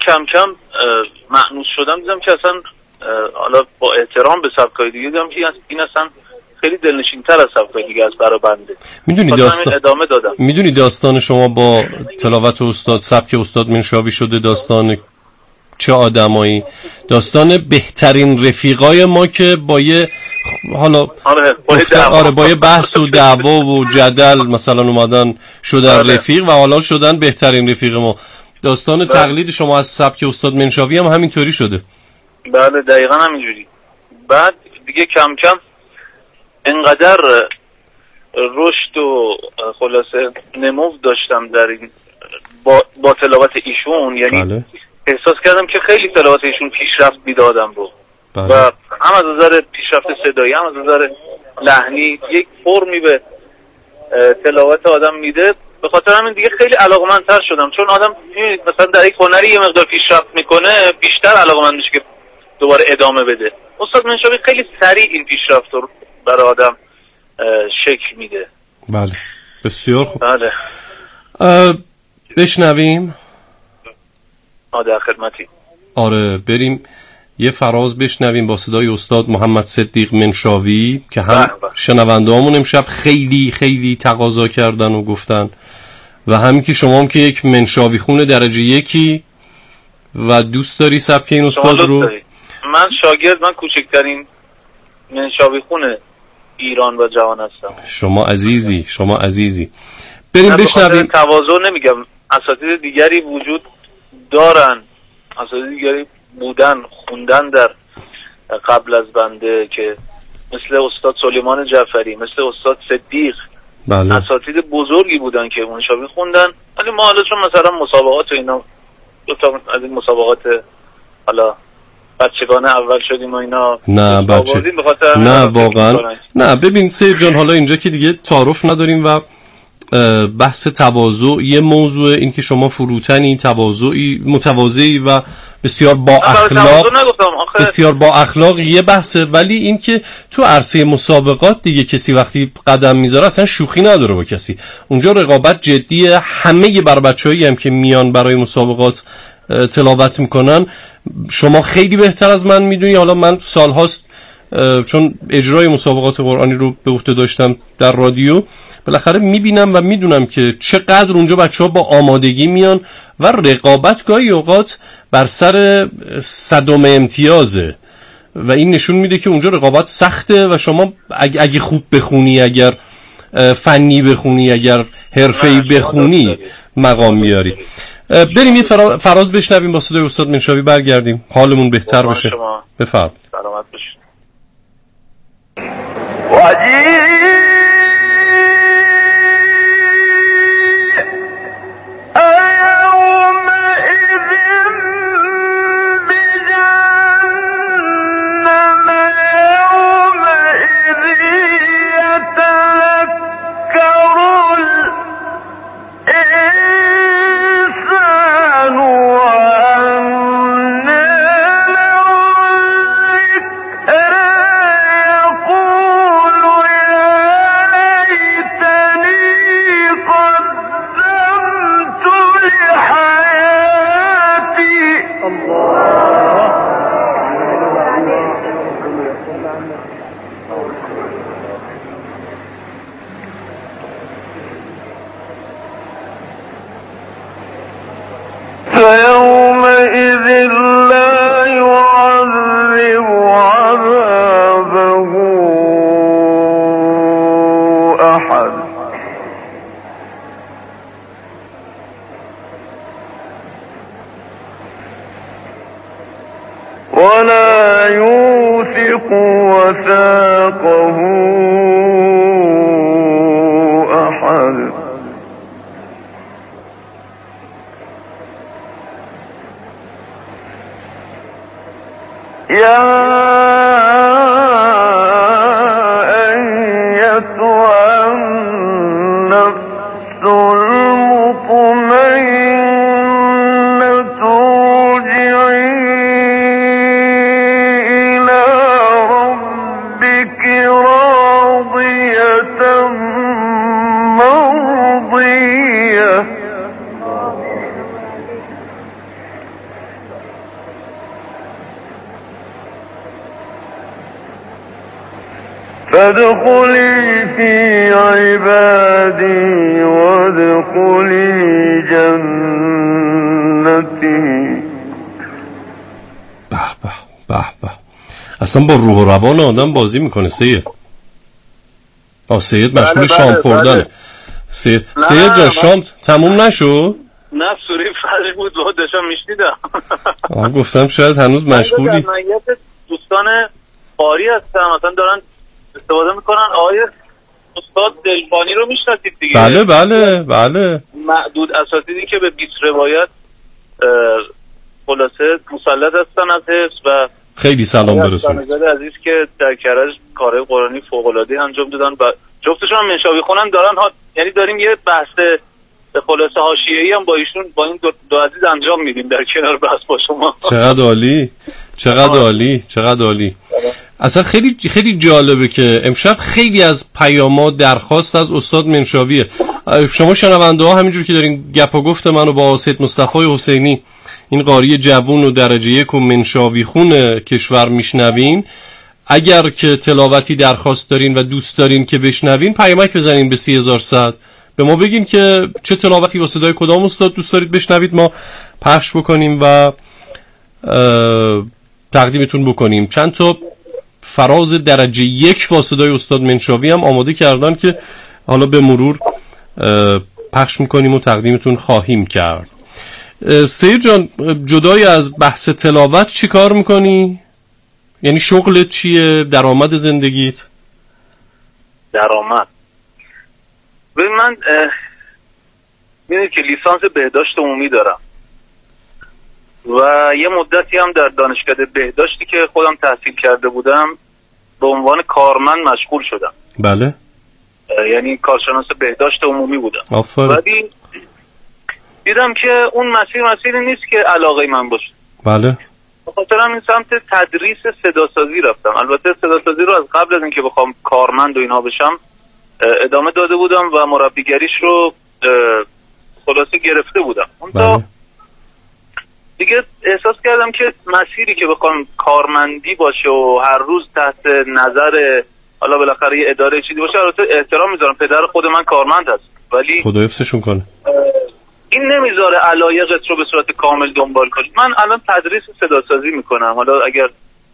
کم کم مأنوس شدم، دیدم که اصلا حالا با احترام به سبکای دیگه دیدم که این اصلا خیلی دلنشین‌تر از سبکای دیگه است برای بنده. میدونی داستان شما با تلاوت استاد، سبک استاد منشاوی شده داستان چه آدمایی؟ داستان بهترین رفیقای ما که با یه حالا با یه بحث و دعوا و جدل مثلا اومدن شدن رفیق و حالا شدن بهترین رفیق ما. داستان تقلید شما از سبک استاد منشاوی هم همینطوری شده. بله دقیقاً همینجوری. بعد دیگه کم کم انقدر رشد و خلاصه نمو داشتم در این با تلاوت ایشون، یعنی بله. احساس کردم که خیلی تلاوت ایشون پیشرفت میده آدم رو. بله. و هم از نظر پیشرفت صدایی هم از نظر لحنی یک فرمی به تلاوت آدم میده. به خاطر همین دیگه خیلی علاقمندتر شدم، چون آدم مثلا در یک هنری یه مقدار پیشرفت میکنه بیشتر علاقمند میشه که دوباره ادامه بده. استاد منشاوی خیلی سریع این پیشرفت رو برای آدم شکل میده. بله بسیار خوب. بله بشنویم. در خدمتی. آره بریم یه فراز بشنویم با صدای استاد محمد صدیق منشاوی که هم شنونده‌هامون امشب خیلی خیلی تقاضا کردن و گفتن و همین که شما هم که یک منشاوی خونه درجه یکی و دوست داری سبک این استاد رو. من کوچکترین منشاوی خونه ایران و جهان هستم. شما عزیزی بریم بشنویم. تواضع نمیگم، اساتید دیگری وجود دارن، اساتید دیگری بودن خوندن در قبل از بنده که مثل استاد سلیمان جعفری، مثل استاد صدیق. بله. اساتید بزرگی بودن که منشاوی خوندن، ولی ما حالا چون مثلا مسابقات و اینا دو تا از این مسابقات حالا بچگانه اول شدیم و اینا نه واقعا نه. ببین سید جان حالا اینجا که دیگه تعارف نداریم و بحث تواضع یه موضوع، این که شما فروتنی متواضعی و بسیار با اخلاق یه بحثه، ولی این که تو عرصه مسابقات دیگه کسی وقتی قدم میذاره اصلا شوخی نداره با کسی. اونجا رقابت جدیه. همه بر بچه‌ای هم که میان برای مسابقات تلاوت میکنن شما خیلی بهتر از من میدونی. حالا من سالهاست چون اجرای مسابقات قرآنی رو به عهده داشتم در رادیو، بالاخره میبینم و میدونم که چقدر اونجا بچه‌ها با آمادگی میان و رقابت گاهی اوقات بر سر صدم امتیازه و این نشون میده که اونجا رقابت سخته و شما اگه خوب بخونی، اگر فنی بخونی، اگر حرفه‌ای بخونی مقام میاری. بریم یه فراز بشنویم با صدای استاد منشاوی برگردیم حالمون بهتر بشه. بفرمایید. سلامت باشید. ولا يوثق وثاقه أحد يا أيتها النفس المطمئنة ارجعي إلى ربك راضية مرضية فادخلی فی عبادی وادخلی جنتی. به به به به، اصلا با روح و روان آدم بازی میکنه سید. سید مشغول شام خوردنه. سید جان شام تموم نشو؟ نه سوری فرش بود با داشتم میشنیدم. گفتم شاید هنوز مشغولی. من دوستان قاری هستم مثلا دارن استفاده میکنن. آیه استاد دلبانی رو میشناسید دیگه؟ بله بله بله. معدود اساتیدی که به 20 روایت خلاصه مسلط هستن از حفظ و خیلی سلام برسونید. عزیز که در کرج کارهای قرآنی فوق‌العاده انجام دادن و جفتشون هم منشاوی خونن دارن یعنی داریم یه بحث خلاصه حاشیه‌ای هم با ایشون با این دو عزیز انجام میدیم در کنار بحث با شما. چقدر عالی، چقدر عالی، چقدر عالی. اصلا خیلی خیلی جالبه که امشب خیلی از پیام‌ها درخواست از استاد منشاویه. شما شنونده ها همینجور که دارین گپ و گفت منو با سید مصطفی حسینی این قاری جوون و درجه 1 و منشاوی خون کشور میشنوین، اگر که تلاوتی درخواست دارین و دوست دارین که بشنوین پیامک بزنین به 30100 به ما بگین که چه تلاوتی با صدای کدام استاد دوست دارید بشنوید، ما پخش بکنیم و تقدیمتون بکنیم. چند تا فراز درجه 1 با صدای استاد منشاوی هم آماده کردن که حالا به مرور پخش میکنیم و تقدیمتون خواهیم کرد. سید جان جدای از بحث تلاوت چی کار میکنی؟ یعنی شغلت چیه؟ درآمد زندگیت؟ درآمد ببین من میدونید که لیسانس بهداشت عمومی دارم و یه مدتی هم در دانشکده بهداشتی که خودم تحصیل کرده بودم به عنوان کارمند مشغول شدم. بله. یعنی کارشناس بهداشت عمومی بودم. آفرین. ولی دیدم که اون مسیری نیست که علاقه من باشه. بله. بخاطر همین سمت تدریس صداسازی رفتم. البته صداسازی رو از قبل از اینکه بخوام کارمند و اینا بشم ادامه داده بودم و مربیگریش رو خلاصه گرفته بودم. بله. دیگه احساس کردم که مسیری که بخوام کارمندی باشه و هر روز تحت نظر حالا بالاخره یه اداره چیزی باشه، البته احترام میذارم، پدر خود من کارمند هست ولی خدا حفظشون کنه، این نمیذاره علایقت رو به صورت کامل دنبال کنی. من الان تدریس صداسازی میکنم، حالا اگر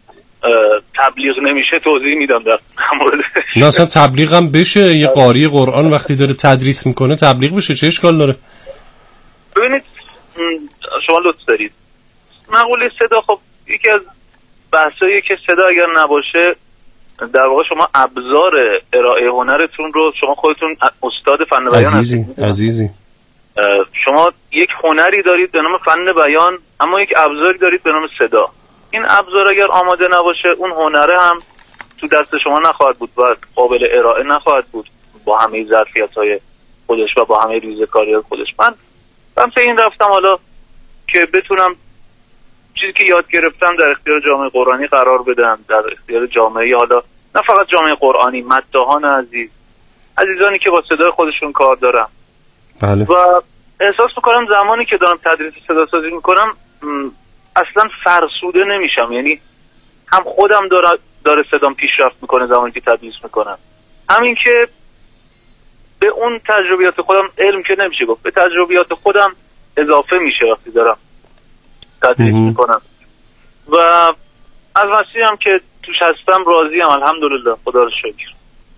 تبلیغ نمیشه توضیح میدم در مورد. نه اصلا تبلیغ هم بشه، یه قاری قرآن وقتی داره تدریس میکنه تبلیغ بشه، چه اشکال داره؟ ببینید شما لطف دارید، مقوله صدا خب یکی از بحثایی که صدا اگر نباشه در واقع شما ابزار ارائه هنرتون رو شما خودتون استاد فن بیان عزیزی شما یک هنری دارید به نام فن بیان، اما یک ابزاری دارید به نام صدا. این ابزار اگر آماده نباشه اون هنره هم تو دست شما نخواهد بود و قابل ارائه نخواهد بود با همه ظرفیت‌های خودش و با همه ریزه‌کاری‌های خودش. من سمت این رفتم حالا که بتونم چیزی که یاد گرفتم در اختیار جامعه قرآنی قرار بدم، در اختیار جامعه، حالا نه فقط جامعه قرآنی، مداحان عزیزانی که با صدای خودشون کار دارن. بله. و احساس میکنم زمانی که دارم تدریس صداسازی میکنم اصلا فرسوده نمیشم، یعنی هم خودم داره صدام پیشرفت میکنه زمانی که تدریس میکنم، همین که به اون تجربیات خودم علم که نمیشه گفت، به تجربیات خودم اضافه میشه وقتی دارم تدریس میکنم و از مسیری هم که توش هستم راضیم، الحمدلله، خدا رو شکر.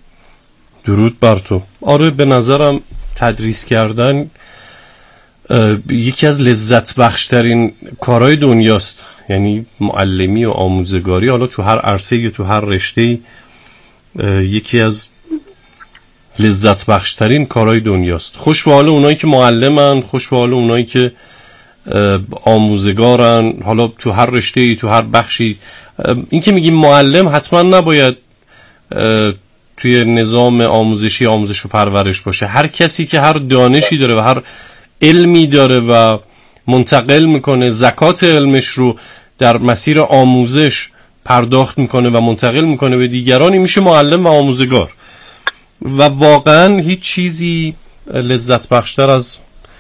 درود بر تو. آره به نظرم تدریس کردن یکی از لذت بخشترین کارهای دنیاست، یعنی معلمی و آموزگاری، حالا تو هر عرصه یا تو هر رشته یکی از لذت بخشترین کارهای دنیاست. خوش به حال اونایی که معلمن، خوش به حال اونایی که آموزگارن، حالا تو هر رشته تو هر بخشی. این که میگیم معلم حتما نباید توی نظام آموزشی آموزش و پرورش باشه. هر کسی که هر دانشی داره و هر علمی داره و منتقل میکنه، زکات علمش رو در مسیر آموزش پرداخت میکنه و منتقل میکنه به دیگرانی، میشه معلم و آموزگار. و واقعا هیچ چیزی لذت بخشتر از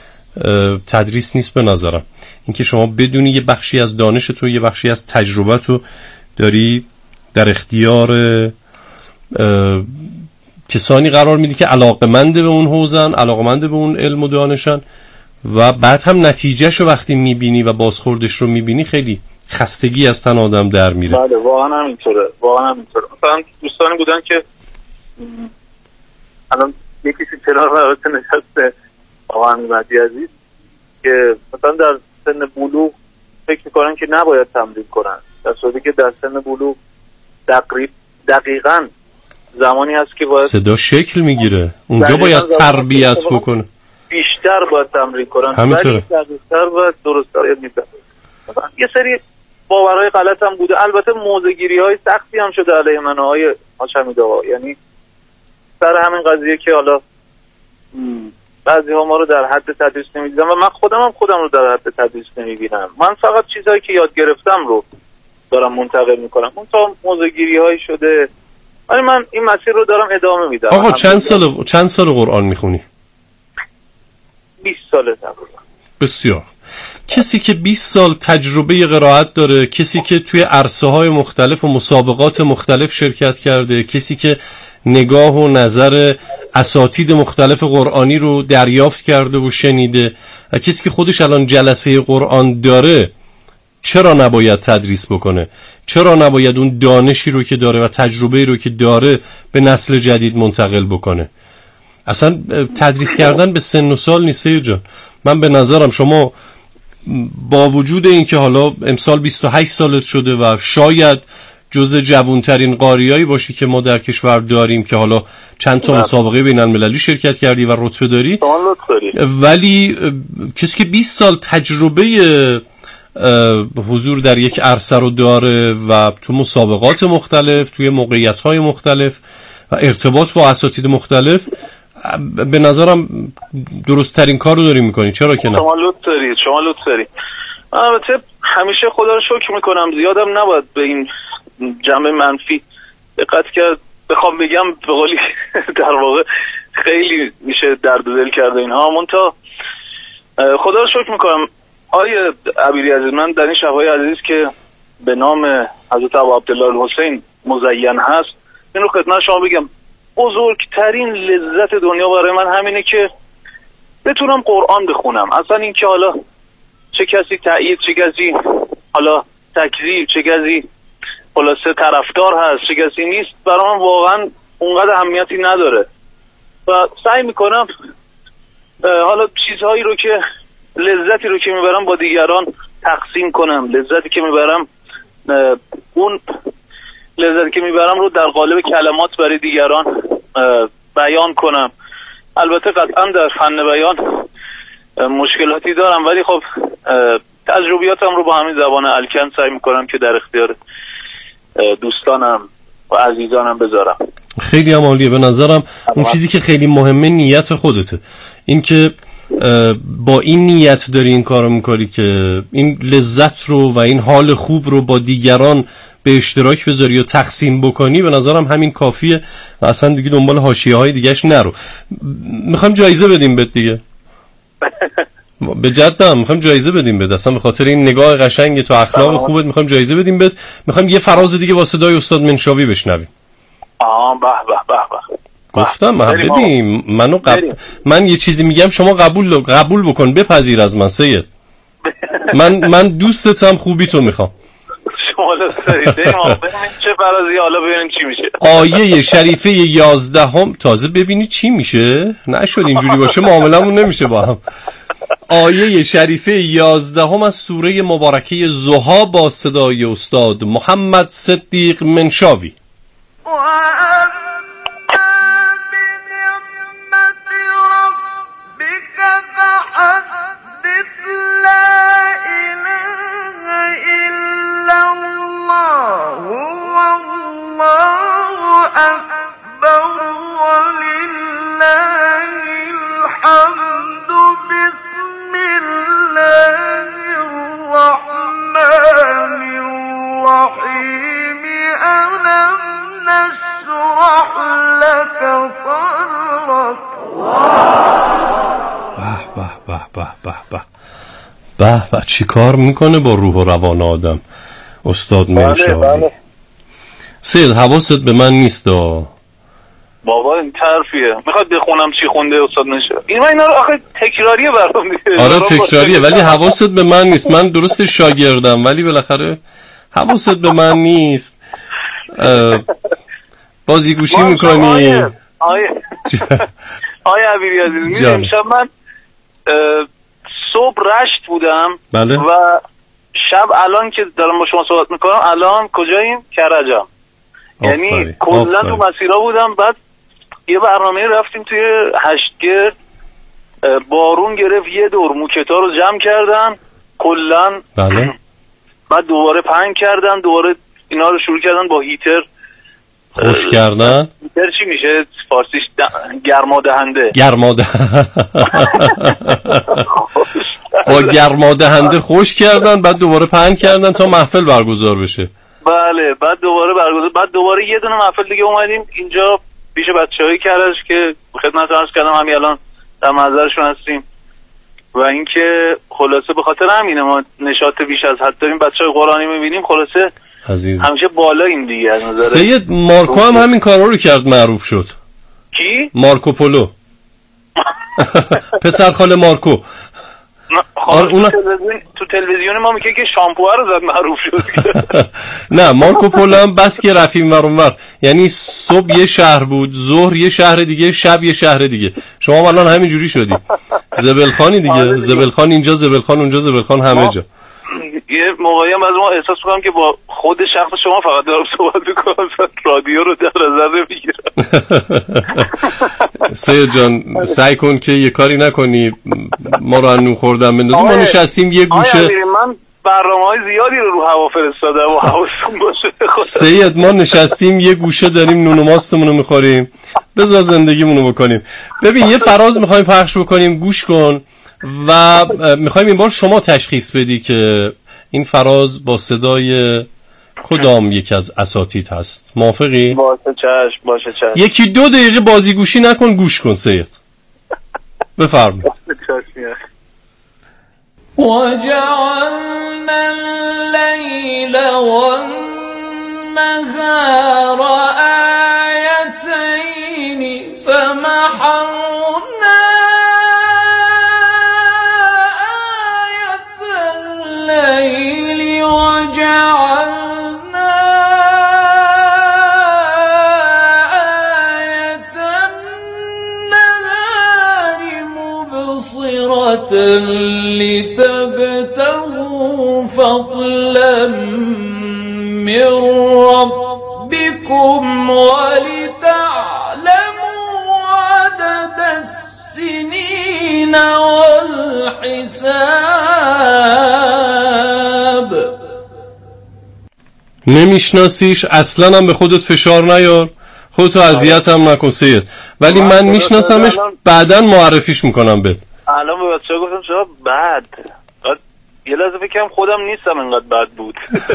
تدریس نیست به نظرم. اینکه شما بدونی یه بخشی از دانش تو، یه بخشی از تجربه تو داری در اختیار کسانی قرار میدی که علاقمند به اون حوزن، علاقمند به اون علم و دانشن و بعد هم نتیجهشو وقتی میبینی و بازخوردش رو میبینی خیلی خستگی از تن آدم در میره. بله واقعا همینطوره. مثلا دوستانی بودن که الان یکیشون کنار رابطه نشسته آقا امیرمهدی عزیز که مثلا در سن بلوغ فکر میکنن که نباید تمرین کنن، در صورتی که در سن بلوغ دقیقاً زمانی هست که باید صدا شکل میگیره، اونجا باید تربیت بکنه، بیشتر باید تمرین کنن، همینطوره، دقیق‌تر و درست‌تر یاد می‌گیرن. یه سری باورهای غلط هم بوده، البته موضع‌گیری‌های سختی هم شده علیه من و آقای هاشمی آقا، یعنی سر همین قضیه که حالا بعضی‌ها ما رو در حد تدریس نمی‌دیدن و من خودم رو در حد تدریس نمی‌بینم. من فقط چیزایی که یاد گرفتم رو دارم منتقل می‌کنم. اون تا موضع‌گیری‌هایی شده، ولی من این مسیر رو دارم ادامه میدم. آقا چند سال قرآن میخونی؟ 20 ساله تقریبا. بسیار. کسی که 20 سال تجربه قرائت داره، کسی که توی عرصه‌های مختلف و مسابقات مختلف شرکت کرده، کسی که نگاه و نظر اساتید مختلف قرآنی رو دریافت کرده و شنیده و کسی که خودش الان جلسه قرآن داره، چرا نباید تدریس بکنه؟ چرا نباید اون دانشی رو که داره و تجربه رو که داره به نسل جدید منتقل بکنه؟ اصلا تدریس کردن به سن و سال نیست جان. من به نظرم شما با وجود این که حالا امسال 28 سالت شده و شاید جز جوانترین قاریایی باشی که ما در کشور داریم که حالا چند تا مسابقه بین المللی شرکت کردی و رتبه داری، ولی کسی که 20 سال تجربه حضور در یک عرصه رو داره و تو مسابقات مختلف، توی موقعیت‌های مختلف و ارتباط با اساتید مختلف، به نظرم درست ترین کار رو داری میکنی. چرا که نه؟ شما لطف دارید. البته همیشه خدا رو شکر میکنم، زیادم نباید به این جنبه منفی دقت کرد. بخوام بگم به قولی در واقع خیلی میشه درد دل کرده اینها. منتها خدا رو شکر میکنم آیه عبیری عزیز، من در این شب‌های عزیز که به نام حضرت ابو عبدالله الحسین مزین هست، این رو خدمت شما بگم، بزرگترین لذت دنیا برای من همینه که بتونم قرآن بخونم. اصلا این که حالا چه کسی تایید، چه کسی حالا تکذیب، چه کسی خلاصه طرفدار هست، چه کسی نیست، برای من واقعا اونقدر اهمیتی نداره و سعی میکنم حالا چیزهایی رو که لذتی رو که میبرم با دیگران تقسیم کنم، لذتی که میبرم اون لذتی که میبرم رو در قالب کلمات برای دیگران بیان کنم. البته قطعا در فن بیان مشکلاتی دارم، ولی خب تجربیاتم رو با همین زبان الکن سعی میکنم که در اختیار دوستانم و عزیزانم بذارم. خیلی هم عالیه. به نظرم اون چیزی که خیلی مهمه نیت خودته، این که با این نیت داری این کارو میکنی که این لذت رو و این حال خوب رو با دیگران به اشتراک بذاری و تقسیم بکنی، به نظرم همین کافیه و اصلا دیگه دنبال حاشیه‌های دیگه‌اش نرو. میخوایم جایزه بدیم بهت دیگه. به جدم میخوایم جایزه بدیم بهت، اصلا به خاطر این نگاه قشنگ تو، اخلاق خوبت میخوایم جایزه بدیم بهت. میخوایم یه فراز دیگه با صدای استاد منشاوی بشنویم. به به به به. گفتم ببین من یه چیزی میگم شما قبول بکن، بپذیر از من سید. من دوستتم، خوبی تو میخوام. شما دوست چه فرازی، حالا ببینیم چی میشه. آیه شریفه 11 تازه ببینی چی میشه. نشد اینجوری باشه معاملمون نمیشه با هم. آیه شریفه 11 از سوره مبارکه ضحی با صدای استاد محمد صدیق منشاوی. به چی کار میکنه با روح و روان آدم استاد منشاوی. سید حواست به من نیست بابا این طرفیه میخواد بخونم چی خونده استاد نشه. این من اینا رو آخه تکراریه برام دیگه. آره تکراریه ولی حواست به من نیست. من درست شاگردم ولی بالاخره حواست به من نیست. بازیگوشی میکنی. آیه عبیری عزیز میدونی امشب من صبح رشت بودم. بله. و شب الان که دارم با شما صحبت میکنم الان کجاییم؟ کرجم. یعنی کلا تو مسیرها بودم. بعد یه برنامه رفتیم توی هشتگرد، بارون گرفت یه دور موکتا رو جمع کردن کلا. بله. بعد دوباره پهن کردن، دوباره اینا رو شروع کردن با هیتر خوش کردن. هیتر چی میشه فارسیش؟ گرمادهنده. با گرمادهنده خوش کردن بعد دوباره پهن کردن تا محفل برگزار بشه. بله. بعد دوباره یه دونه محفل دیگه اومدیم اینجا پیش بچه‌های کرج که خدمت عرض کردم همین الان در منظرشون هستیم. و اینکه خلاصه به خاطر همینه ما نشاط بیش از حد داریم. بچه‌های قرآنی می‌بینیم خلاصه عزیز همیشه بالا این دیگه از نظر. سید مارکو هم همین کارا رو کرد معروف شد. کی؟ مارکو پولو. پسر خاله مارکو. تو تلویزیون ما میگه که شامپو رو زد معروف شد. نه مارکو پولو هم بس که رفتیم ور اونور. یعنی صبح یه شهر بود، ظهر یه شهر دیگه، شب یه شهر دیگه. شما الان همینجوری شدی. زبلخانی دیگه. زبلخان اینجا، زبلخان اونجا، زبلخان همه جا. یه موقعی هم از ما احساس میکنم که با خود شخص شما فقط دارم صحبت میکنم، رادیو رو در نظر نمیگیرم. سید جان سعی کن که یه کاری نکنی ما رو انو خوردن بندازی. ما نشستیم یه گوشه. من برنامه‌های زیادی رو هوا فرستادم و حواستون باشه. سید ما نشستیم یه گوشه داریم نون و ماستمونو میخوریم. بذار زندگیمونو بکنیم. ببین یه فراز میخوایم پخش بکنیم، گوش کن و میخوایم این بار شما تشخیص بدی که این فراز با صدای کدام یک از اساتید هست. موافقی؟ باشه چشم. یکی 2 دقیقه بازیگوشی نکن، گوش کن سید. بفرمایید. وجعلنا الليل والنهار آيتين فمحونا آية الليل وجعلنا آية النهار مبصرة لتبتغوا فضلا من ربكم ولتعلموا عدد السنين والحساب. نمیشناسیش اصلا هم به خودت فشار نیار، خودتو اذیت هم نکن سید. ولی من میشناسمش، بعداً معرفیش میکنم بهت. الان به بچه‌ها گفتم چرا بد؟ یه لحظه فکرم خودم نیستم انقدر بد بود.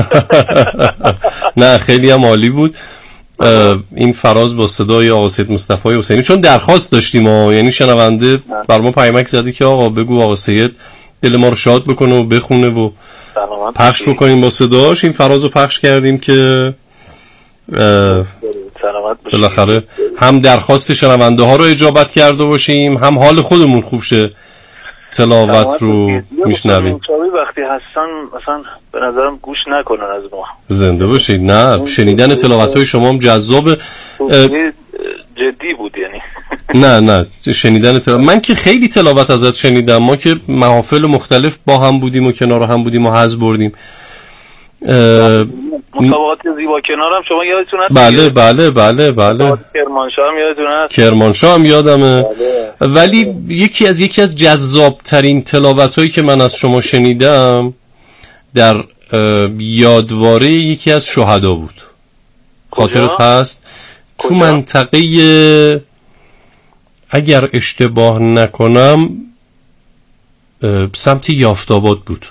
نه خیلی هم عالی بود. این فراز با صدای آقا سید مصطفی حسینی، چون درخواست داشتیم یعنی شنونده بر ما پیامک زده که آقا بگو آقا سید دل ما رو شاد بکنه و بخونه و پخش بکنیم با صداش. این فراز رو پخش کردیم که بالاخره هم درخواست شنونده ها رو اجابت کرده باشیم، هم حال خودمون خوب شه تلاوت رو میشنویم. وقتی هستن مثلا به نظرم گوش نکنن از ما. زنده باشید. نه شنیدن تلاوت های شما هم جذابه. جدی بود یعنی. نه شنیدن من که خیلی تلاوت ازت شنیدم. ما که محافل مختلف با هم بودیم و کنار هم بودیم و حظ بردیم. مسابقات زیبا کنارم شما یادتون هست؟ بله کرمانشاه هم یادتون هست؟ کرمانشاه هم یادمه. ولی یکی از جذاب ترین تلاوت هایی که من از شما شنیدم در یادواره یکی از شهدا بود. خاطرت هست؟ تو منطقه اگر اشتباه نکنم سمت یافت‌آباد بود.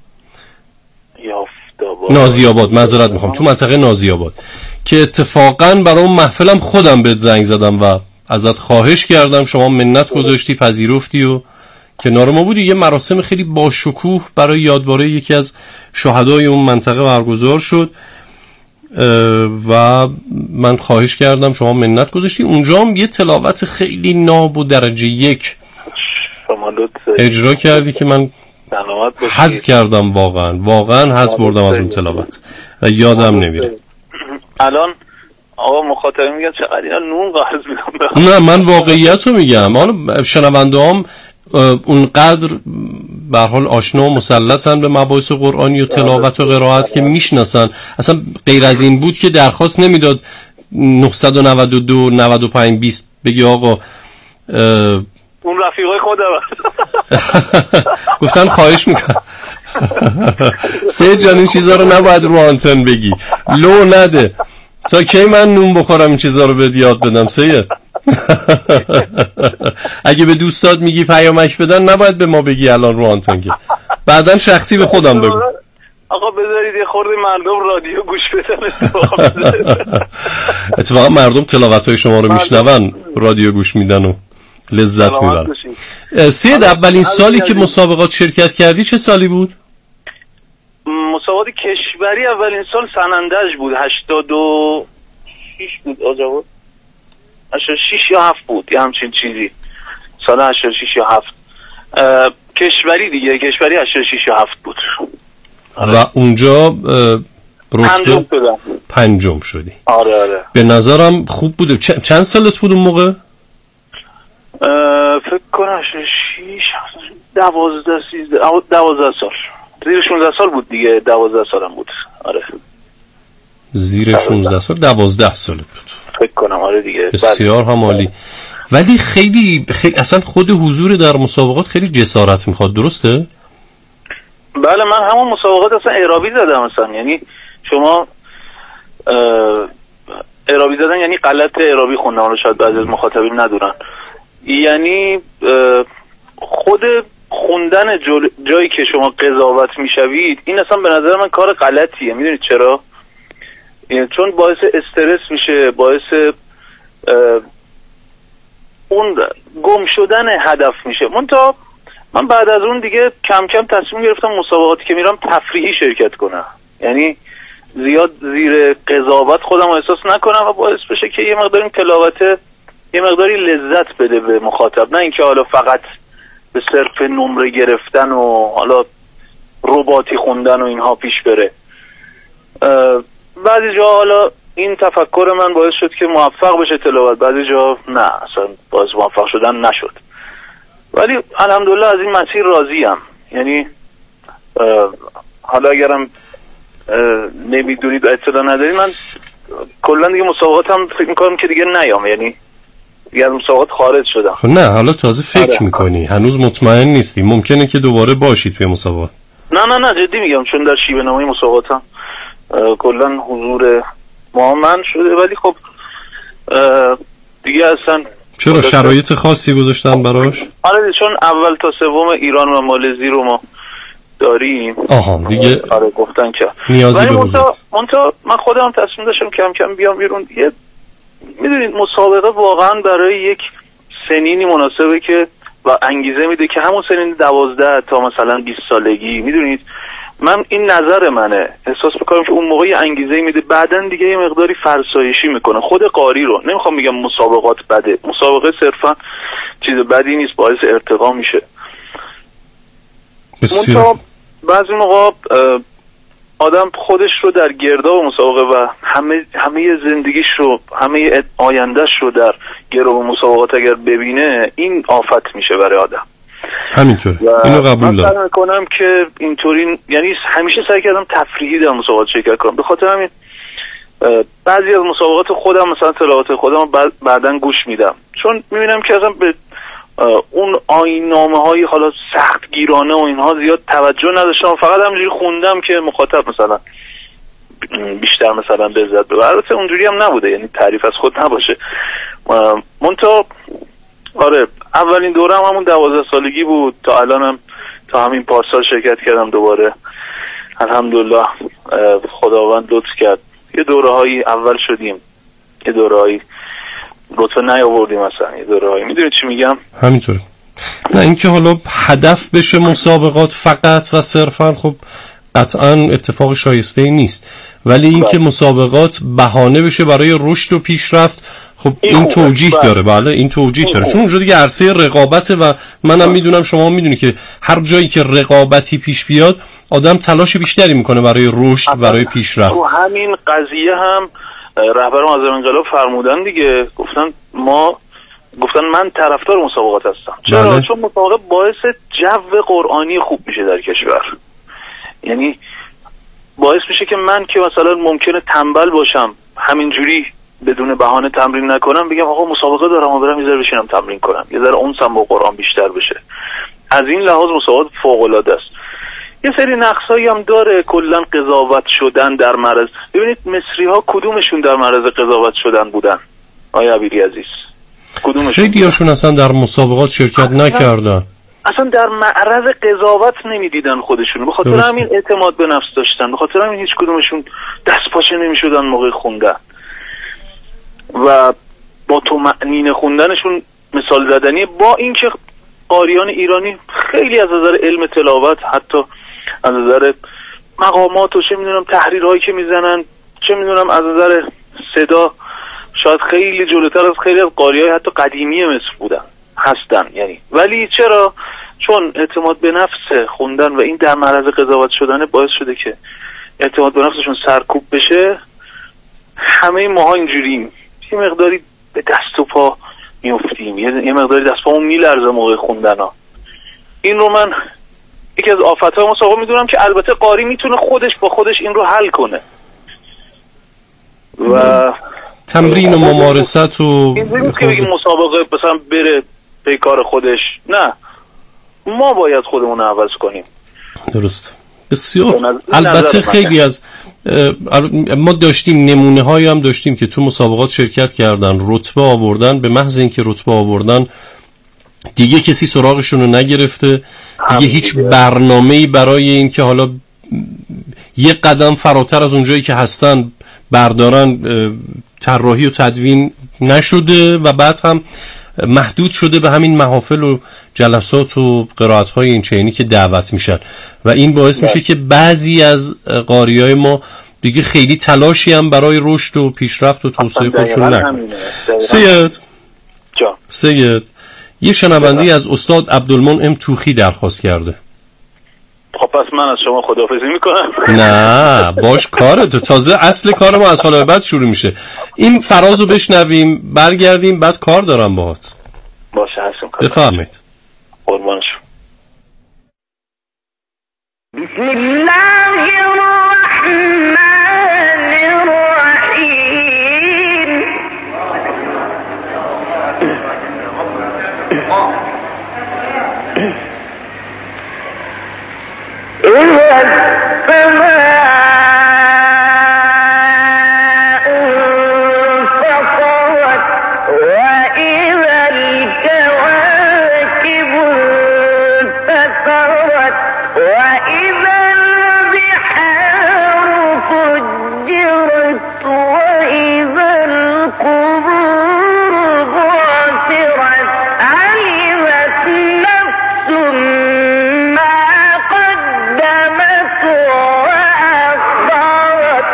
نازی‌آباد، معذرت میخوام، تو منطقه نازی‌آباد، که اتفاقا برای اون محفلم خودم بهت زنگ زدم و ازت خواهش کردم، شما منت گذاشتی، پذیرفتی و کنار ما بودی. یه مراسم خیلی باشکوه برای یادواره یکی از شهدای اون منطقه برگزار شد و من خواهش کردم، شما منت گذاشتی. اونجا هم یه تلاوت خیلی ناب و درجه 1 اجرا کردی که من حظ کردم، واقعا حظ بردم از اون تلاوت و یادم نمیره. الان آقا مخاطبین میگن چقدر اینا نون قرض میدن. نه من واقعیت رو میگم. حالا شنونده هم اونقدر به هر حال آشنا و مسلطن به مباحث قرآنی و تلاوت و قرائت که میشناسن. اصلا غیر از این بود که درخواست نمیداد 992 95 20 بگی آقا اون رفیقای خودم گفتن خواهش میکنم سید جان این چیزا رو نباید رو آنتن بگی، لو نده تا کی من نون بخورم این چیزا رو بهت یاد بدم سید. اگه به دوستات میگی پیامک بدن نباید به ما بگی الان رو آنتن، که بعدن شخصی به خودم بگو. آقا بذارید یه خورده مردم رادیو گوش بدن. اتفاقا مردم تلاوت‌های شما رو میشنون، رادیو گوش میدن و لذت میبرن. سید اولین سالی که مسابقات شرکت کردی چه سالی بود؟ مسابقات کشوری اولین سال سنندج بود، 86 بود آجا، 86 یا 7 بود، یه همچین چیزی، سال 86 یا 7 کشوری دیگه، کشوری 86 یا 7 بود. و اونجا پنجم شدی. آره به نظرم خوب بوده. چند سالت بود اون موقع؟ فکر کنم 6 12 سال، زیر 16 سال بود دیگه، 12 سالم بود. آره زیر 16 سال 12 سالت بود فکر کنم. آره دیگه بسیار هم عالی. ولی خیلی اصلا خود حضور در مسابقات خیلی جسارت میخواد، درسته؟ بله من همون مسابقات اصلا اعرابی زدم اصلا. یعنی شما اعرابی زدن یعنی غلط اعرابی خوندم، حالا شاید بعضی از مخاطبین ندونن. یعنی خود خوندن جایی که شما قضاوت میشوید این اصلا به نظر من کار غلطیه. میدونید چرا؟ چون باعث استرس میشه، باعث اون گم شدن هدف میشه. من بعد از اون دیگه کم کم تصمیم گرفتم مسابقاتی که میرم تفریحی شرکت کنم، یعنی زیاد زیر قضاوت خودم احساس نکنم و باعث بشه که یه مقداری تلاوت یه مقداری لذت بده به مخاطب، نه اینکه حالا فقط به صرف نمره گرفتن و حالا رباطی خوندن و اینها پیش بره. بعضی جا حالا این تفکر من باعث شد که موفق بشه تلاوت، بعضی جا نه، اصلا باعث موفق شدن نشد. ولی الحمدلله از این مسیر راضیم. یعنی حالا اگرم نمیدونید و اطلاع ندارید، من کلا دیگه مسابقات هم فکر میکنم که دیگه نیام، یعنی دیگه از مسابقات خارج شدم. خب نه حالا تازه فکر میکنی، هنوز مطمئن نیستی، ممکنه که دوباره باشی توی مسابقات. نه جدی میگم، چون در شیوه نمای مسابقاتم کلا حضور معامن شده، ولی خب دیگه اصلا چرا شرایط خاصی گذاشتن براش؟ آره چون اول تا سوم ایران و مالزی رو ما داریم. آها دیگه آره گفتن که نیازی به من خودم تصمیم داشتم کم کم بیام بیرون دیگه. میدونید مسابقه واقعا برای یک سنینی مناسبه که و انگیزه میده که همون سنین 12 تا مثلا 20 سالگی، میدونید من این نظر منه، احساس میکنم که اون موقع انگیزه میده، بعدن دیگه یه مقداری فرسایشی میکنه خود قاری رو. نمیخوام میگم مسابقات بده، مسابقه صرفا چیز بدی نیست، باعث ارتقا میشه. منتها بعضی موقع آدم خودش رو در گرداب مسابقه و همه زندگیش رو، همه آیندهش رو در گرداب مسابقات اگر ببینه، این آفت میشه برای آدم. همینطور اینو قبول دارم. من سعی میکنم که اینطوری، یعنی همیشه سعی کردم تفریحی در مسابقات شرکت کنم. به خاطر همین بعضی از مسابقات خودم مثلا تلاوت خودم بعدن گوش میدم، چون میبینم که اصلا به اون آیین‌نامه های حالا سخت گیرانه و اینها زیاد توجه نداشتم، فقط همینجوری خوندم که مخاطب مثلا بیشتر مثلا لذت ببره. البته اونجوری هم نبوده، یعنی تعریف از خود نباشه. منتها آره اولین دورم همون 12 سالگی بود، تا الانم تا همین پارسال شرکت کردم دوباره. الحمدلله خداوند لطف کرد، یه دوره‌هایی اول شدیم، یه دوره‌هایی لطفا نیاوردیم، مثلا یه دوره‌هایی، میدونید چی میگم؟ همینطوره. نه اینکه حالا هدف بشه مسابقات فقط و صرفا، خب قطعا اتفاق شایسته نیست، ولی اینکه مسابقات بهانه بشه برای رشد و پیشرفت، خب این توجیه داره. بله این توجیه داره، چون اونجا دیگه عرصه رقابته و منم میدونم شما میدونی که هر جایی که رقابتی پیش بیاد آدم تلاش بیشتری میکنه برای رشد، برای پیشرفت. تو همین قضیه هم رهبر معظم انقلاب فرمودن دیگه، گفتن من طرفدار مسابقات هستم. چرا؟ بله. چون مسابقه باعث جو قرآنی خوب میشه در کشور. یعنی باعث میشه که من که مثلا ممکنه تنبل باشم همینجوری بدون بهانه تمرین نکنم، بگم آقا مسابقه دارم و برم یه ذره بشینم تمرین کنم، یه ذره اونسم با قرآن بیشتر بشه. از این لحاظ مسابقات فوق العاده است. یه سری نقصایی هم داره، کلا قضاوت شدن در معرض. ببینید مصری ها کدومشون در معرض قضاوت شدن بودن؟ آیا عبیری عزیز کدومشون؟ خیلی هاشون اصلا در مسابقات شرکت نکردن، اصلا در معرض قضاوت نمیدیدن خودشون، به خاطر همین اعتماد به نفس داشتن، به خاطر همین هیچ کدومشون دست پاچه نمیشدن موقع خوندن و با طمأنینه خوندنشون مثال زدنی. با اینکه قاریان ایرانی خیلی از نظر علم تلاوت، حتی از نظر مقامات و چه میدونم تحریرهایی که میزنن، چه میدونم از نظر صدا، شاید خیلی جلوتر از خیلی از قاریای حتی قدیمی مصر بودن هستن یعنی. ولی چرا؟ چون اعتماد به نفس خوندن و این در معرض قضاوت شدن باعث شده که اعتماد به نفسشون سرکوب بشه. همه ماها اینجوریم، یه مقداری به دست و پا میافتیم، یه مقداری دست پامون میلرزه موقع خوندن ها. این رو من یکی از آفت‌های مسابقه میدونم که البته قاری میتونه خودش با خودش این رو حل کنه و تمرین و ممارست و این نیست که بگیم مسابقه مثلا بره به کار خودش، نه، ما باید خودمون عوض کنیم. درست، بسیار. البته خیلی از ما داشتیم نمونه هایی هم داشتیم که تو مسابقات شرکت کردن، رتبه آوردن، به محض اینکه رتبه آوردن دیگه کسی سراغشون رو نگرفته، دیگه هیچ برنامه‌ای برای این که حالا یه قدم فراتر از اونجایی که هستن بردارن طراحی و تدوین نشده و بعد هم محدود شده به همین محافل و جلسات و قرائت‌های این چینی که دعوت میشن و این باعث میشه که بعضی از قاریای ما دیگه خیلی تلاشی هم برای رشد و پیشرفت و توسعه خودشون نکنن. سید یه شنونده از استاد عبدالمنعم توخی درخواست کرده. خب پس من از شما خداحافظی میکنم. نه باش، کارت تازه اصل کار ما از حالا بعد شروع میشه. این فرازو بشنویم برگردیم، بعد کار دارم باهات. باشه هستم. بفرمایید. قربان شما. بسم الله الرحمن الرحیم. إذا السماء انفطرت وإذا الكواكب انتثرت وإذا البحار فجرت وإذا القبور بعثرت علمت نفس ما قدمت وأخرت.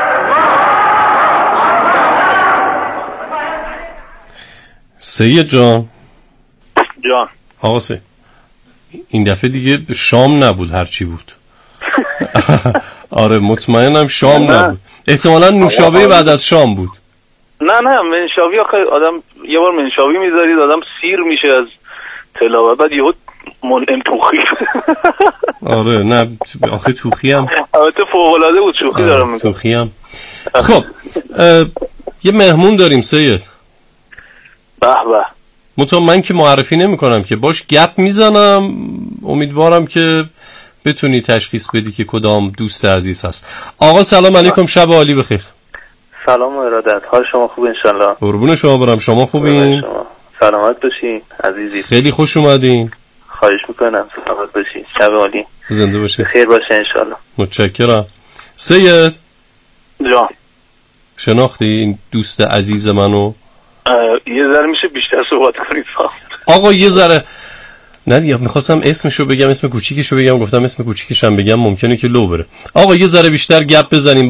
سید جان جان سید این دفعه دیگه شام نبود، هرچی بود. آره مطمئنم شام نبود، احتمالا نوشابه بعد از شام بود. نه منشاوی آخه آدم یه بار منشاوی میذارید آدم سیر میشه از تلاوت، بعد یهو منعم توخی. آره نه آخه توخی هم البته فوق العاده بود، شوخی دارم میگم. توخی هم خب یه مهمون داریم سید. به به. من که معرفی نمی کنم که باش گپ میزنم، امیدوارم که بتونی تشخیص بدی که کدام دوست عزیز هست. آقا سلام علیکم، شب عالی بخیر. سلام و ارادت، حال شما خوب انشالله؟ قربون شما برم، شما خوبین؟ سلامت باشین عزیزی. خیلی خوش اومدین. خواهش میکنم، سلامت باشین، شب عالی. زنده باشین. خیر باشه انشالله. متشکرم. سید جان شناختی این دوست عزیز منو؟ یه ذره میشه بیشتر صحبت کنید؟ آقا یه ذره نه دیگه میخواستم اسمشو بگم، اسم کوچیکشو بگم، گفتم اسم کوچیکشم بگم ممکنه که لو بره. آقا یه ذره بیشتر گپ بزنیم.